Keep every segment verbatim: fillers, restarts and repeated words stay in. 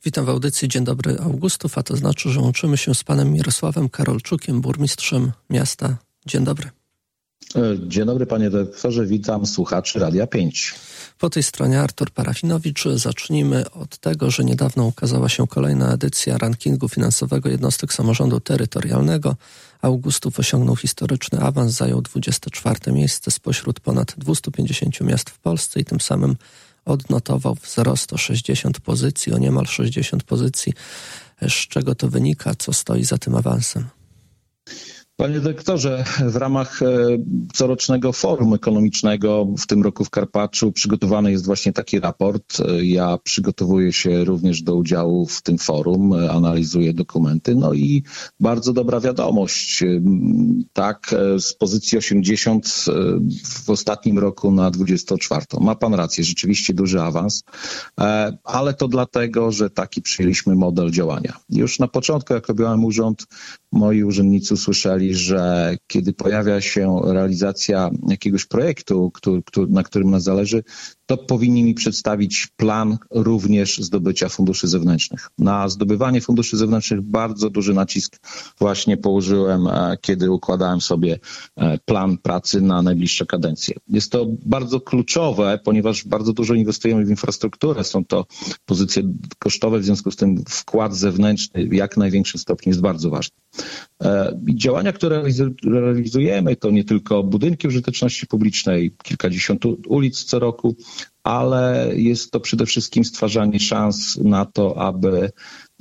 Witam w audycji Dzień dobry Augustów, a to znaczy, że łączymy się z panem Mirosławem Karolczukiem, burmistrzem miasta. Dzień dobry. Dzień dobry panie doktorze, witam słuchaczy Radia pięć. Po tej stronie Artur Parafinowicz. Zacznijmy od tego, że niedawno ukazała się kolejna edycja rankingu finansowego jednostek samorządu terytorialnego. Augustów osiągnął historyczny awans, zajął dwudzieste czwarte miejsce spośród ponad dwieście pięćdziesiąt miast w Polsce i tym samym odnotował wzrost o sześćdziesiąt pozycji, o niemal sześćdziesiąt pozycji. Z czego to wynika? Co stoi za tym awansem? Panie dyrektorze, w ramach corocznego forum ekonomicznego w tym roku w Karpaczu przygotowany jest właśnie taki raport. Ja przygotowuję się również do udziału w tym forum, analizuję dokumenty. No i bardzo dobra wiadomość. Tak, z pozycji osiemdziesiąt w ostatnim roku na dwudziestą czwartą. Ma pan rację, rzeczywiście duży awans, ale to dlatego, że taki przyjęliśmy model działania. Już na początku, jak objąłem urząd, moi urzędnicy usłyszeli, że kiedy pojawia się realizacja jakiegoś projektu, który, który, na którym nas zależy, to powinni mi przedstawić plan również zdobycia funduszy zewnętrznych. Na zdobywanie funduszy zewnętrznych bardzo duży nacisk właśnie położyłem, kiedy układałem sobie plan pracy na najbliższe kadencje. Jest to bardzo kluczowe, ponieważ bardzo dużo inwestujemy w infrastrukturę. Są to pozycje kosztowe, w związku z tym wkład zewnętrzny w jak największym stopniu jest bardzo ważny. I działania, które realizujemy, to nie tylko budynki użyteczności publicznej, kilkadziesiąt ulic co roku, ale jest to przede wszystkim stwarzanie szans na to, aby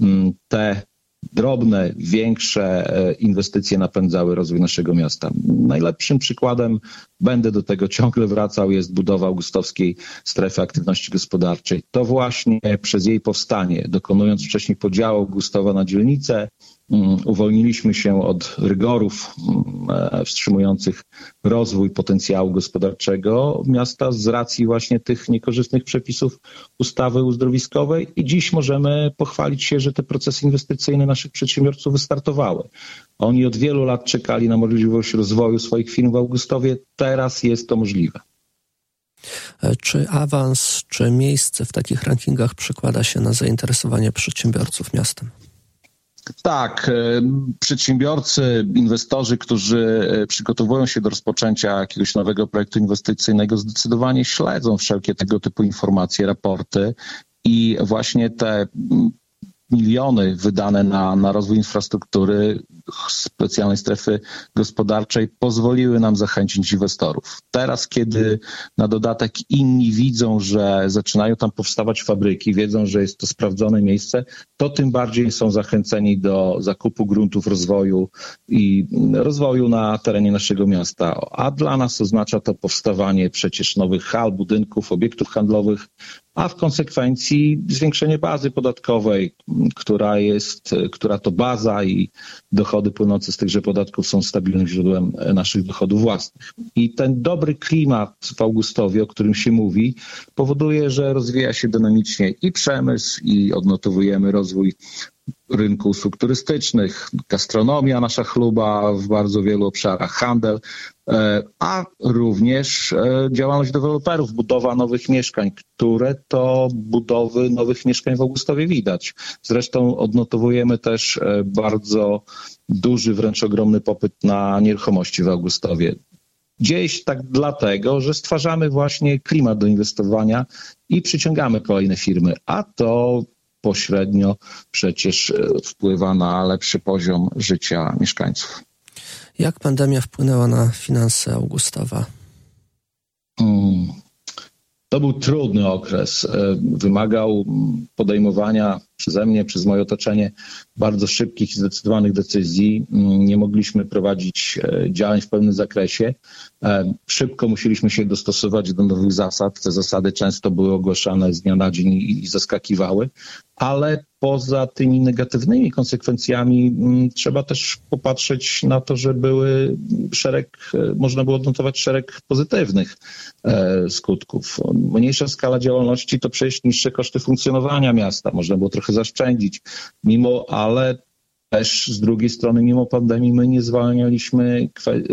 te drobne, większe inwestycje napędzały rozwój naszego miasta. Najlepszym przykładem, będę do tego ciągle wracał, jest budowa augustowskiej strefy aktywności gospodarczej. To właśnie przez jej powstanie, dokonując wcześniej podziału Augustowa na dzielnice, uwolniliśmy się od rygorów wstrzymujących rozwój potencjału gospodarczego miasta z racji właśnie tych niekorzystnych przepisów ustawy uzdrowiskowej i dziś możemy pochwalić się, że te procesy inwestycyjne naszych przedsiębiorców wystartowały. Oni od wielu lat czekali na możliwość rozwoju swoich firm w Augustowie. Teraz jest to możliwe. Czy awans, czy miejsce w takich rankingach przekłada się na zainteresowanie przedsiębiorców miastem? Tak, przedsiębiorcy, inwestorzy, którzy przygotowują się do rozpoczęcia jakiegoś nowego projektu inwestycyjnego, zdecydowanie śledzą wszelkie tego typu informacje, raporty i właśnie te miliony wydane na, na rozwój infrastruktury specjalnej strefy gospodarczej pozwoliły nam zachęcić inwestorów. Teraz, kiedy na dodatek inni widzą, że zaczynają tam powstawać fabryki, wiedzą, że jest to sprawdzone miejsce, to tym bardziej są zachęceni do zakupu gruntów rozwoju i rozwoju na terenie naszego miasta. A dla nas oznacza to powstawanie przecież nowych hal, budynków, obiektów handlowych, a w konsekwencji zwiększenie bazy podatkowej, która jest, która to baza i dochody płynące z tychże podatków są stabilnym źródłem naszych dochodów własnych. I ten dobry klimat w Augustowie, o którym się mówi, powoduje, że rozwija się dynamicznie i przemysł, i odnotowujemy rozwój rynku usług turystycznych, gastronomia nasza chluba w bardzo wielu obszarach, handel, a również działalność deweloperów, budowa nowych mieszkań, które to budowy nowych mieszkań w Augustowie widać. Zresztą odnotowujemy też bardzo duży, wręcz ogromny popyt na nieruchomości w Augustowie. Dzieje się tak dlatego, że stwarzamy właśnie klimat do inwestowania i przyciągamy kolejne firmy, a to pośrednio przecież wpływa na lepszy poziom życia mieszkańców. Jak pandemia wpłynęła na finanse Augustowa? Hmm. To był trudny okres. Wymagał podejmowania przeze mnie, przez moje otoczenie bardzo szybkich i zdecydowanych decyzji. Nie mogliśmy prowadzić działań w pełnym zakresie. Szybko musieliśmy się dostosować do nowych zasad. Te zasady często były ogłaszane z dnia na dzień i zaskakiwały, ale poza tymi negatywnymi konsekwencjami trzeba też popatrzeć na to, że były szereg, można było odnotować szereg pozytywnych skutków. Mniejsza skala działalności to przecież niższe koszty funkcjonowania miasta. Można było trochę zaszczędzić, mimo, ale też z drugiej strony, mimo pandemii, my nie zwalnialiśmy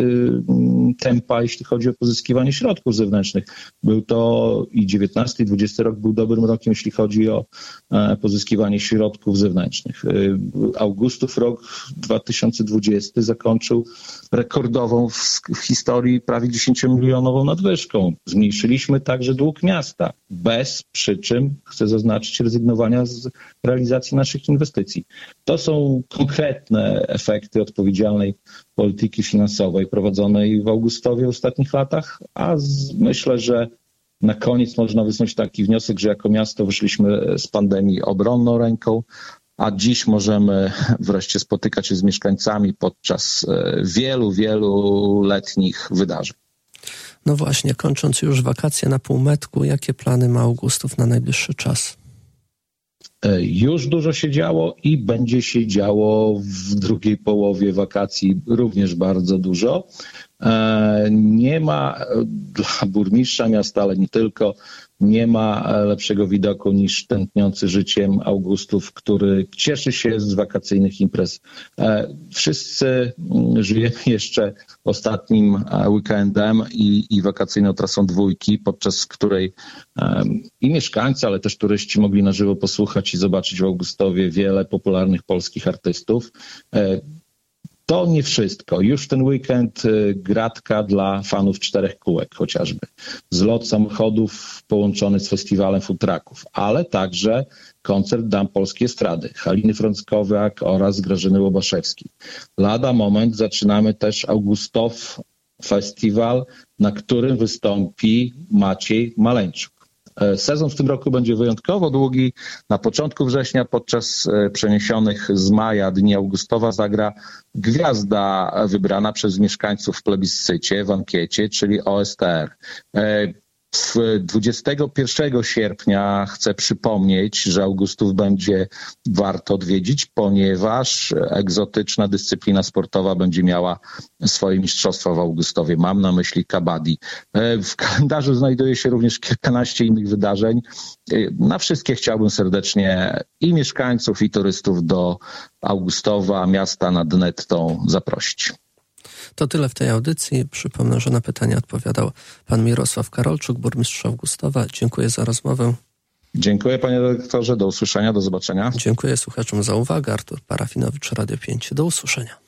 tempa, jeśli chodzi o pozyskiwanie środków zewnętrznych. Był to i dziewiętnasty, i dwudziesty rok był dobrym rokiem, jeśli chodzi o pozyskiwanie środków zewnętrznych. Augustów rok dwa tysiące dwudziesty zakończył rekordową w, w historii prawie dziesięciomilionową nadwyżką. Zmniejszyliśmy także dług miasta, bez przy czym, chcę zaznaczyć, rezygnowania z realizacji naszych inwestycji. To są konkretne efekty odpowiedzialnej polityki finansowej prowadzonej w Augustowie w ostatnich latach, a z, myślę, że na koniec można wysnuć taki wniosek, że jako miasto wyszliśmy z pandemii obronną ręką, a dziś możemy wreszcie spotykać się z mieszkańcami podczas wielu, wielu letnich wydarzeń. No właśnie, kończąc już wakacje na półmetku, jakie plany ma Augustów na najbliższy czas? Już dużo się działo i będzie się działo w drugiej połowie wakacji również bardzo dużo. Nie ma dla burmistrza miasta, ale nie tylko, nie ma lepszego widoku niż tętniący życiem Augustów, który cieszy się z wakacyjnych imprez. Wszyscy żyjemy jeszcze ostatnim weekendem i, i wakacyjną trasą dwójki, podczas której i mieszkańcy, ale też turyści mogli na żywo posłuchać i zobaczyć w Augustowie wiele popularnych polskich artystów. To nie wszystko. Już ten weekend gratka dla fanów czterech kółek chociażby. Zlot samochodów połączony z festiwalem food trucków, ale także koncert dam polskiej estrady, Haliny Frąckowiak oraz Grażyny Łobaszewskiej. Lada moment zaczynamy też Augustow Festiwal, na którym wystąpi Maciej Maleńczuk. Sezon w tym roku będzie wyjątkowo długi. Na początku września podczas przeniesionych z maja Dni Augustowa zagra gwiazda wybrana przez mieszkańców w plebiscycie, w ankiecie, czyli O S T R. dwudziestego pierwszego sierpnia chcę przypomnieć, że Augustów będzie warto odwiedzić, ponieważ egzotyczna dyscyplina sportowa będzie miała swoje mistrzostwa w Augustowie. Mam na myśli kabaddi. W kalendarzu znajduje się również kilkanaście innych wydarzeń. Na wszystkie chciałbym serdecznie i mieszkańców, i turystów do Augustowa, miasta nad Nettą, zaprosić. To tyle w tej audycji. Przypomnę, że na pytanie odpowiadał pan Mirosław Karolczuk, burmistrz Augustowa. Dziękuję za rozmowę. Dziękuję panie redaktorze. Do usłyszenia, do zobaczenia. Dziękuję słuchaczom za uwagę. Artur Parafinowicz, Radio pięć. Do usłyszenia.